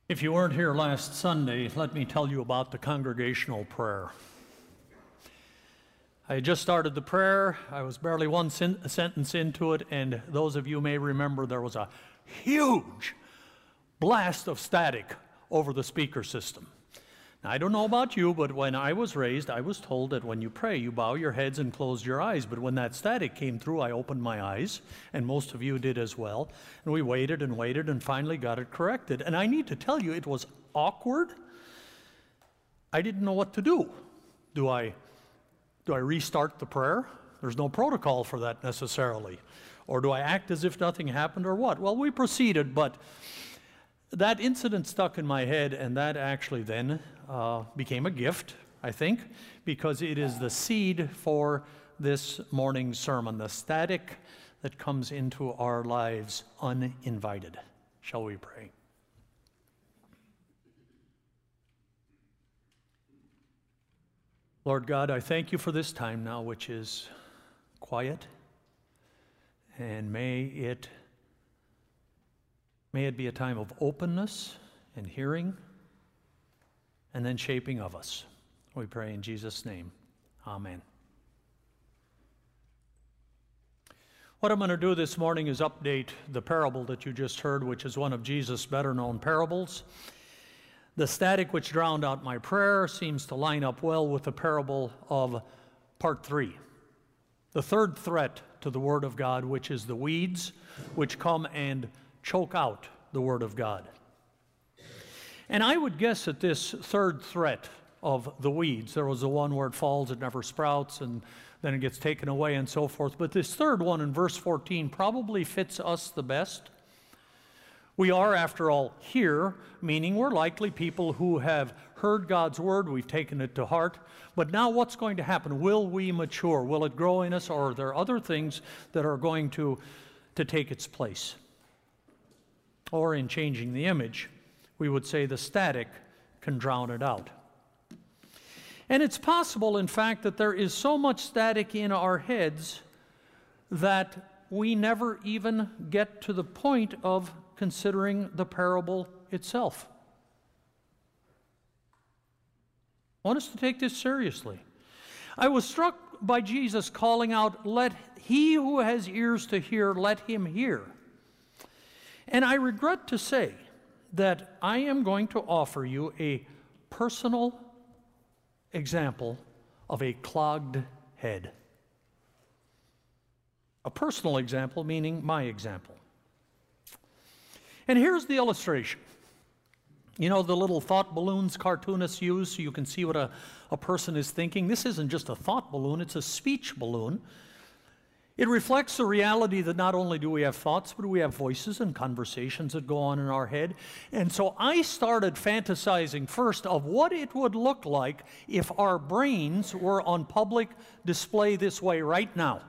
If you weren't here last Sunday, let me tell you about the congregational prayer. I had just started the prayer. I was barely one sentence into it, and those of you may remember there was a huge blast of static over the speaker system. Now, I don't know about you, but when I was raised, I was told that when you pray, you bow your heads and close your eyes. But when that static came through, I opened my eyes, and most of you did as well. And we waited and finally got it corrected. And I need to tell you, it was awkward. I didn't know what to do. Do I restart the prayer? There's no protocol for that necessarily. Or do I act as if nothing happened or what? Well, we proceeded, but that incident stuck in my head, and that actually then became a gift, I think, because it is the seed for this morning's sermon, the static that comes into our lives uninvited. Shall we pray? Lord God, I thank you for this time now, which is quiet, and may it be a time of openness and hearing and then shaping of us. We pray in Jesus' name. Amen. What I'm going to do this morning is update the parable that you just heard, which is one of Jesus' better-known parables. The static which drowned out my prayer seems to line up well with the parable of part 3. The third threat to the Word of God, which is the weeds which come and choke out the Word of God. And I would guess that this third threat of the weeds, there was the one where it falls, it never sprouts, and then it gets taken away and so forth. But this third one in verse 14 probably fits us the best. We are, after all, here, meaning we're likely people who have heard God's Word, we've taken it to heart, but now what's going to happen? Will we mature? Will it grow in us, or are there other things that are going to take its place? Or in changing the image, we would say the static can drown it out. And it's possible, in fact, that there is so much static in our heads that we never even get to the point of considering the parable itself. I want us to take this seriously. I was struck by Jesus calling out, "Let he who has ears to hear, let him hear." And I regret to say that I am going to offer you a personal example of a clogged head. A personal example, meaning my example. And here's the illustration. You know the little thought balloons cartoonists use so you can see what a person is thinking? This isn't just a thought balloon, it's a speech balloon. It reflects the reality that not only do we have thoughts, but we have voices and conversations that go on in our head. And so I started fantasizing first of what it would look like if our brains were on public display this way right now.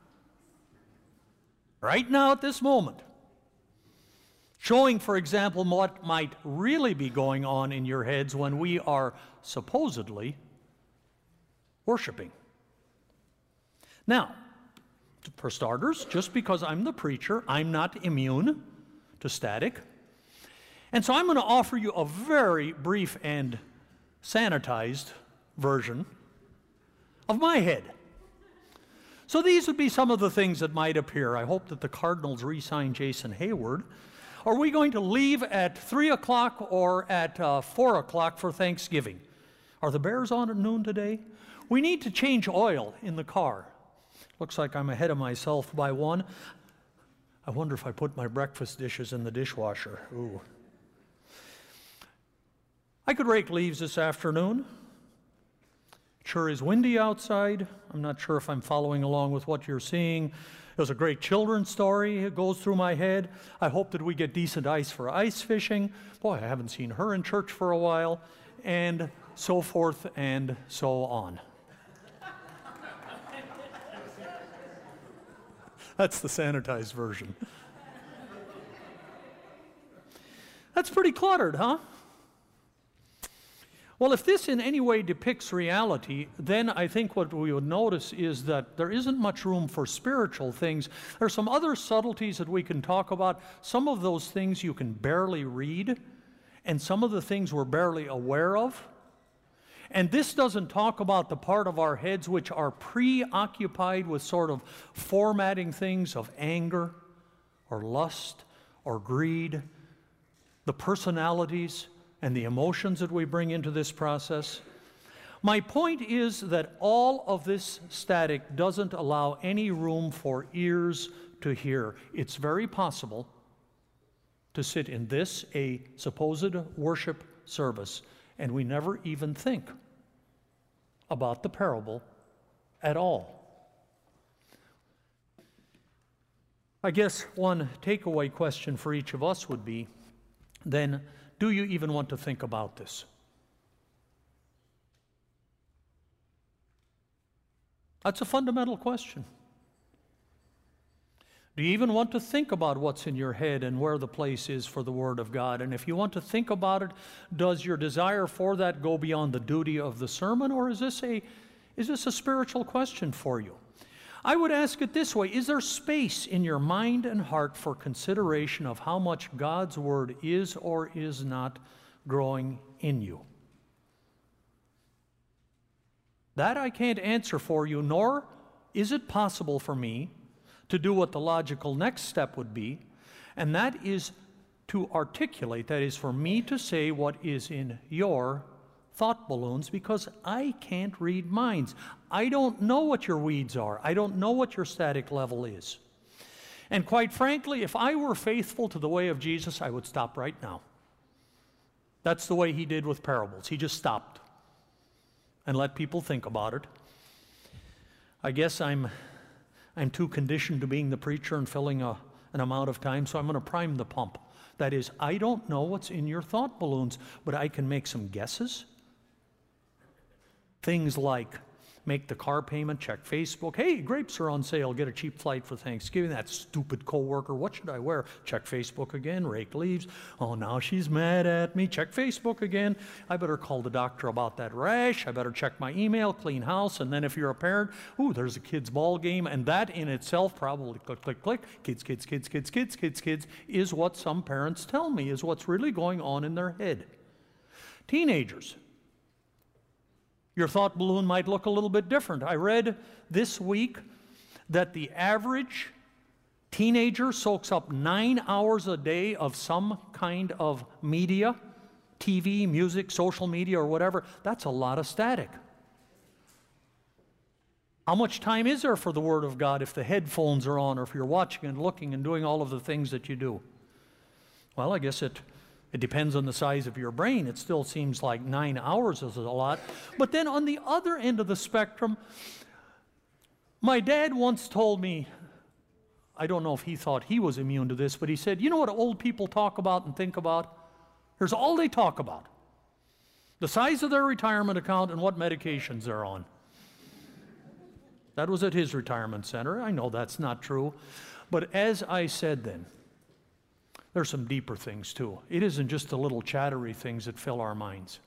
Right now at this moment. Showing, for example, what might really be going on in your heads when we are supposedly worshiping. Now, for starters, just because I'm the preacher, I'm not immune to static. And so I'm going to offer you a very brief and sanitized version of my head. So these would be some of the things that might appear. I hope that the Cardinals re-sign Jason Hayward. Are we going to leave at 3 o'clock or at 4 o'clock for Thanksgiving? Are the Bears on at noon today? We need to change oil in the car. Looks like I'm ahead of myself by one. I wonder if I put my breakfast dishes in the dishwasher. Ooh. I could rake leaves this afternoon. It sure is windy outside. I'm not sure if I'm following along with what you're seeing. There's a great children's story. It goes through my head. I hope that we get decent ice for ice fishing. Boy, I haven't seen her in church for a while. And so forth and so on. That's the sanitized version. That's pretty cluttered, huh? Well, if this in any way depicts reality, then I think what we would notice is that there isn't much room for spiritual things. There are some other subtleties that we can talk about. Some of those things you can barely read, and some of the things we're barely aware of. And this doesn't talk about the part of our heads which are preoccupied with sort of formatting things of anger or lust or greed, the personalities and the emotions that we bring into this process. My point is that all of this static doesn't allow any room for ears to hear. It's very possible to sit in this, a supposed worship service, and we never even think about the parable at all. I guess one takeaway question for each of us would be, then, do you even want to think about this? That's a fundamental question. Do you even want to think about what's in your head and where the place is for the Word of God? And if you want to think about it, does your desire for that go beyond the duty of the sermon, or is this a spiritual question for you? I would ask it this way: is there space in your mind and heart for consideration of how much God's Word is or is not growing in you? That I can't answer for you, nor is it possible for me to do what the logical next step would be, and that is to articulate, that is for me to say what is in your thought balloons, because I can't read minds. I don't know what your weeds are. I don't know what your static level is. And quite frankly, if I were faithful to the way of Jesus, I would stop right now. That's the way he did with parables. He just stopped and let people think about it. I guess I'm too conditioned to being the preacher and filling an amount of time, so I'm going to prime the pump. That is, I don't know what's in your thought balloons, but I can make some guesses. Things like make the car payment, check Facebook. Hey, grapes are on sale, get a cheap flight for Thanksgiving. That stupid coworker, what should I wear? Check Facebook again, rake leaves. Oh, now she's mad at me. Check Facebook again. I better call the doctor about that rash. I better check my email, clean house. And then if you're a parent, ooh, there's a kid's ball game. And that in itself, probably click, click, click, kids, is what some parents tell me is what's really going on in their head. Teenagers. Your thought balloon might look a little bit different. I read this week that the average teenager soaks up 9 hours a day of some kind of media, TV, music, social media, or whatever. That's a lot of static. How much time is there for the Word of God if the headphones are on, or if you're watching and looking and doing all of the things that you do? Well, I guess it depends on the size of your brain. It still seems like 9 hours is a lot. But then on the other end of the spectrum, my dad once told me, I don't know if he thought he was immune to this, but he said, you know what old people talk about and think about? Here's all they talk about: the size of their retirement account and what medications they're on. That was at his retirement center. I know that's not true. But as I said then, there's some deeper things too. It isn't just the little chattery things that fill our minds.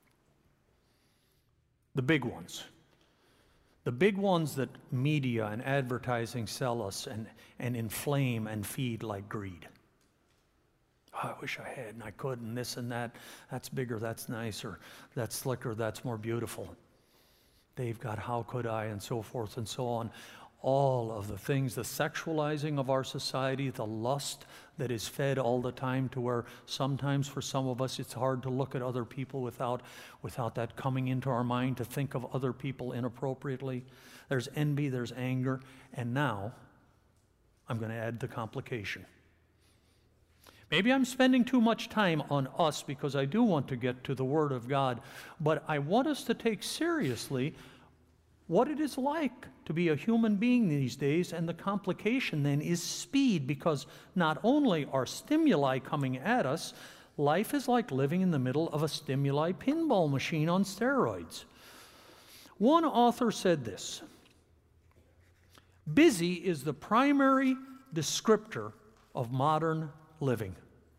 The big ones. The big ones that media and advertising sell us and inflame and feed like greed. Oh, I wish I had and I could, and this and that. That's bigger, that's nicer, that's slicker, that's more beautiful. They've got how could I, and so forth and so on. All of the things, the sexualizing of our society, the lust that is fed all the time, to where sometimes for some of us it's hard to look at other people without that coming into our mind, to think of other people inappropriately. There's envy, there's anger, and now I'm going to add the complication. Maybe I'm spending too much time on us because I do want to get to the Word of God, but I want us to take seriously what it is like to be a human being these days, and the complication then is speed, because not only are stimuli coming at us, life is like living in the middle of a stimuli pinball machine on steroids. One author said this: busy is the primary descriptor of modern living.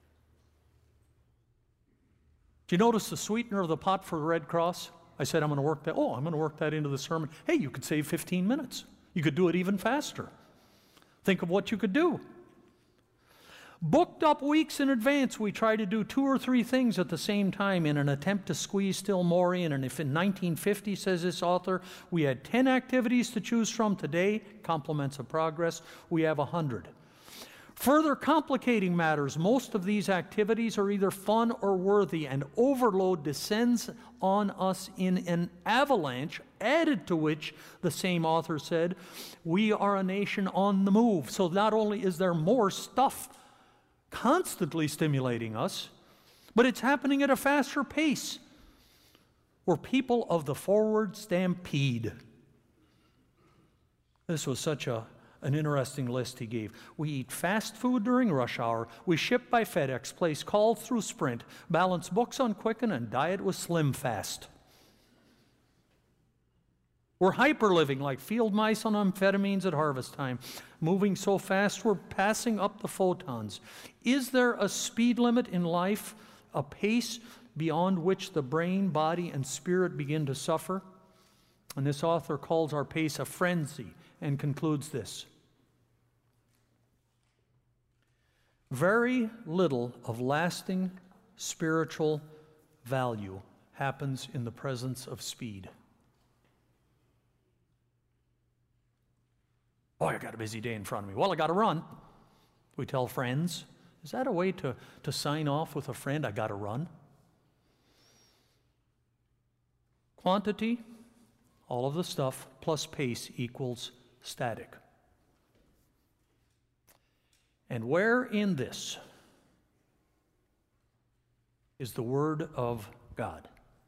Do you notice the sweetener of the pot for the Red Cross? I said I'm going to work that. Oh, I'm going to work that into the sermon. Hey, you could save 15 minutes. You could do it even faster. Think of what you could do. Booked up weeks in advance, we try to do 2 or 3 things at the same time in an attempt to squeeze still more in. And if in 1950, says this author, we had 10 activities to choose from, today, compliments of progress, we have 100. Further complicating matters, most of these activities are either fun or worthy, and overload descends on us in an avalanche, added to which, the same author said, we are a nation on the move. So not only is there more stuff constantly stimulating us, but it's happening at a faster pace. We're people of the forward stampede. This was such an interesting list he gave. We eat fast food during rush hour. We ship by FedEx, place calls through Sprint, balance books on Quicken, and diet with Slim Fast. We're hyper-living like field mice on amphetamines at harvest time, moving so fast we're passing up the photons. Is there a speed limit in life, a pace beyond which the brain, body, and spirit begin to suffer? And this author calls our pace a frenzy and concludes this: very little of lasting spiritual value happens in the presence of speed. Oh, I got a busy day in front of me. Well, I got to run. We tell friends. Is that a way to sign off with a friend? I got to run. Quantity, all of the stuff, plus pace equals static. And where in this is the Word of God?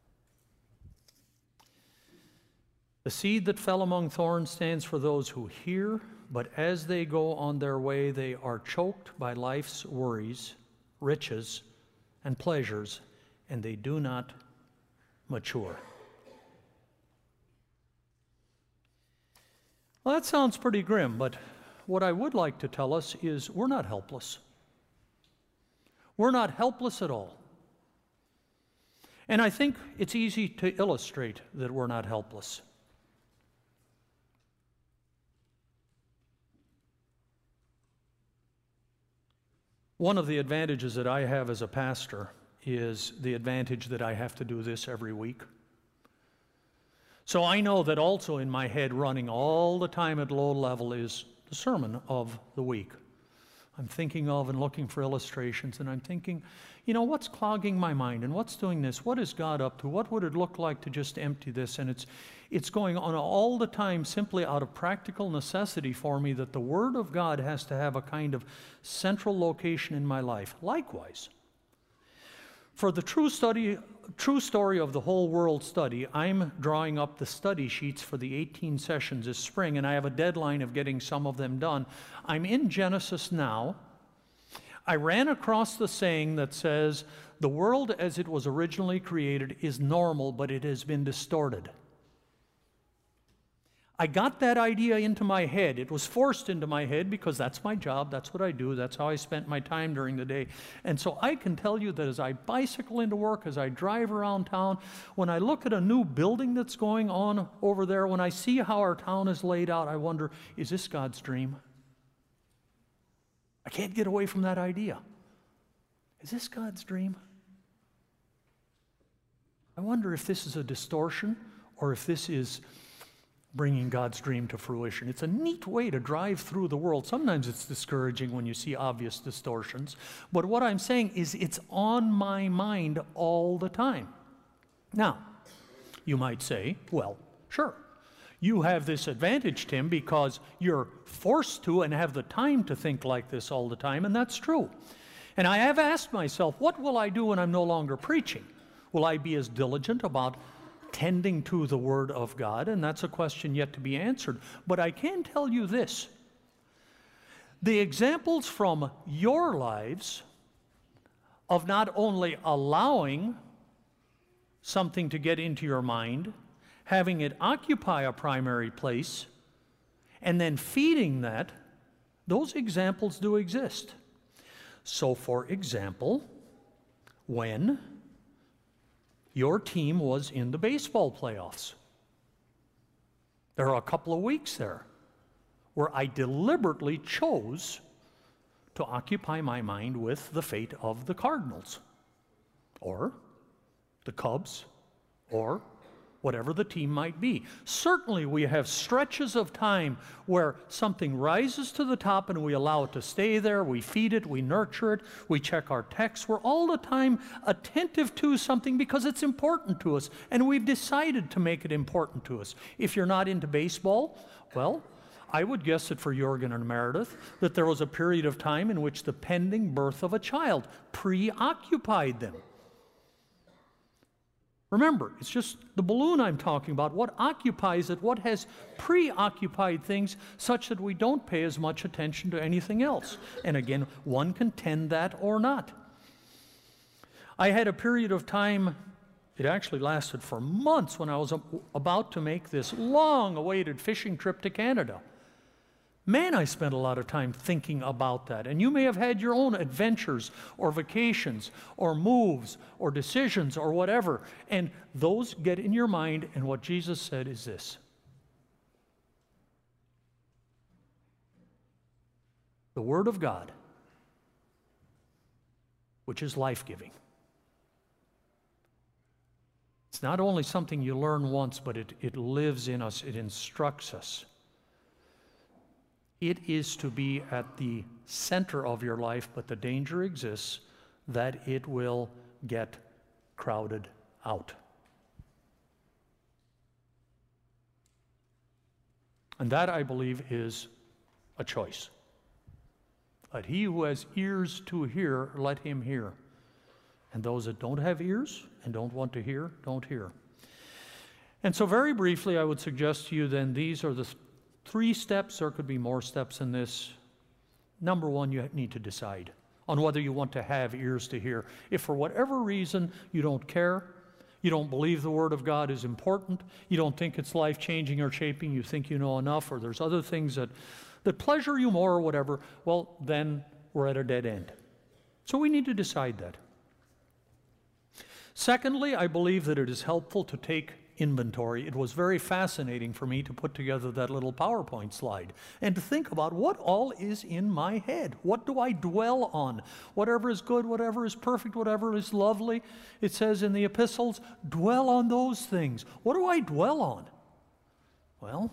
The seed that fell among thorns stands for those who hear, but as they go on their way, they are choked by life's worries, riches, and pleasures, and they do not mature. Well, that sounds pretty grim, but what I would like to tell us is we're not helpless. We're not helpless at all. And I think it's easy to illustrate that we're not helpless. One of the advantages that I have as a pastor is the advantage that I have to do this every week. So I know that also in my head running all the time at low level is the sermon of the week. I'm thinking of and looking for illustrations, and I'm thinking, what's clogging my mind, and what's doing this? What is God up to? What would it look like to just empty this? And it's going on all the time simply out of practical necessity for me that the Word of God has to have a kind of central location in my life. Likewise, for the true story of the whole world study, I'm drawing up the study sheets for the 18 sessions this spring, and I have a deadline of getting some of them done. I'm in Genesis now. I ran across the saying that says, the world as it was originally created is normal, but it has been distorted. I got that idea into my head. It was forced into my head because that's my job, that's what I do, that's how I spent my time during the day. And so I can tell you that as I bicycle into work, as I drive around town, when I look at a new building that's going on over there, when I see how our town is laid out, I wonder, is this God's dream? I can't get away from that idea. Is this God's dream? I wonder if this is a distortion or if this is bringing God's dream to fruition. It's a neat way to drive through the world. Sometimes it's discouraging when you see obvious distortions, but what I'm saying is it's on my mind all the time. Now, you might say, well, sure, you have this advantage, Tim, because you're forced to and have the time to think like this all the time, and that's true. And I have asked myself, what will I do when I'm no longer preaching? Will I be as diligent about tending to the Word of God? And that's a question yet to be answered. But I can tell you this. The examples from your lives of not only allowing something to get into your mind, having it occupy a primary place, and then feeding that, those examples do exist. So, for example, when your team was in the baseball playoffs, there are a couple of weeks there where I deliberately chose to occupy my mind with the fate of the Cardinals, or the Cubs, or whatever the team might be. Certainly we have stretches of time where something rises to the top and we allow it to stay there, we feed it, we nurture it, we check our texts. We're all the time attentive to something because it's important to us, and we've decided to make it important to us. If you're not into baseball, well, I would guess that for Jorgen and Meredith, that there was a period of time in which the pending birth of a child preoccupied them. Remember, it's just the balloon I'm talking about. What occupies it, what has preoccupied things such that we don't pay as much attention to anything else. And again, one can tend that or not. I had a period of time, it actually lasted for months, when I was about to make this long-awaited fishing trip to Canada. Man, I spent a lot of time thinking about that. And you may have had your own adventures or vacations or moves or decisions or whatever. And those get in your mind, and what Jesus said is this: the Word of God, which is life-giving. It's not only something you learn once, but it lives in us, it instructs us. It is to be at the center of your life, but the danger exists that it will get crowded out. And that, I believe, is a choice. Let he who has ears to hear, let him hear. And those that don't have ears and don't want to hear, don't hear. And so very briefly, I would suggest to you then, these are the 3 steps. There could be more steps in this. Number 1, you need to decide on whether you want to have ears to hear. If for whatever reason you don't care, you don't believe the Word of God is important, you don't think it's life-changing or shaping, you think you know enough, or there's other things that pleasure you more or whatever, well, then we're at a dead end. So we need to decide that. Secondly, I believe that it is helpful to take inventory. It was very fascinating for me to put together that little PowerPoint slide and to think about what all is in my head. What do I dwell on? Whatever is good, whatever is perfect, whatever is lovely. It says in the epistles, dwell on those things. What do I dwell on? Well,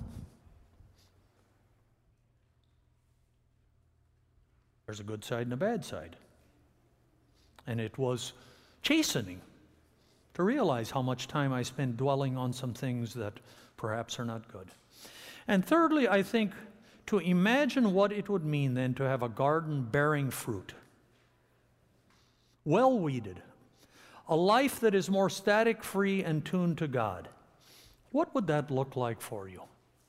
there's a good side and a bad side. And it was chastening to realize how much time I spend dwelling on some things that perhaps are not good. And thirdly, I think to imagine what it would mean then to have a garden bearing fruit, well weeded, a life that is more static, free, and tuned to God. What would that look like for you?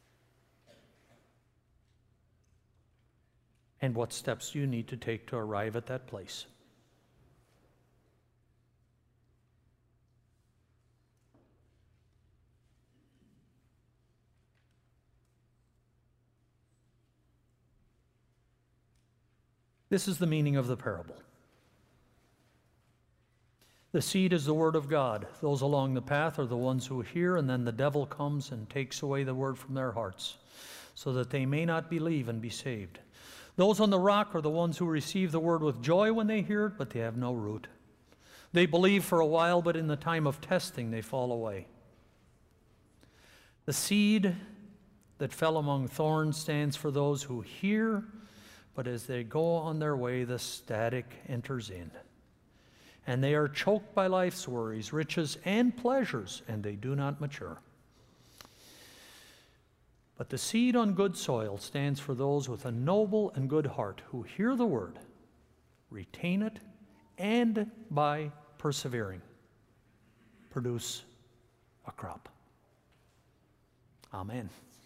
And what steps do you need to take to arrive at that place? This is the meaning of the parable. The seed is the word of God. Those along the path are the ones who hear, and then the devil comes and takes away the word from their hearts, so that they may not believe and be saved. Those on the rock are the ones who receive the word with joy when they hear it, but they have no root. They believe for a while, but in the time of testing they fall away. The seed that fell among thorns stands for those who hear, but as they go on their way, the static enters in. And they are choked by life's worries, riches, and pleasures, and they do not mature. But the seed on good soil stands for those with a noble and good heart who hear the word, retain it, and by persevering, produce a crop. Amen.